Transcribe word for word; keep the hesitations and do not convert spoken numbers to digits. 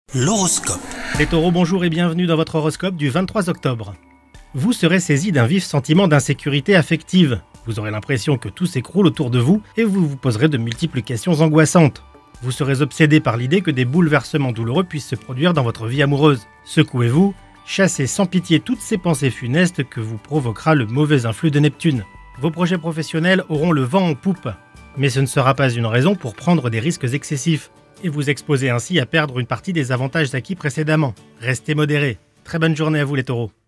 L'horoscope. Les taureaux, bonjour et bienvenue dans votre horoscope du vingt-trois octobre. Vous serez saisi d'un vif sentiment d'insécurité affective. Vous aurez l'impression que tout s'écroule autour de vous et vous vous poserez de multiples questions angoissantes. Vous serez obsédé par l'idée que des bouleversements douloureux puissent se produire dans votre vie amoureuse. Secouez-vous, chassez sans pitié toutes ces pensées funestes que vous provoquera le mauvais influx de Neptune. Vos projets professionnels auront le vent en poupe, mais ce ne sera pas une raison pour prendre des risques excessifs et vous exposer ainsi à perdre une partie des avantages acquis précédemment. Restez modérés. Très bonne journée à vous les taureaux.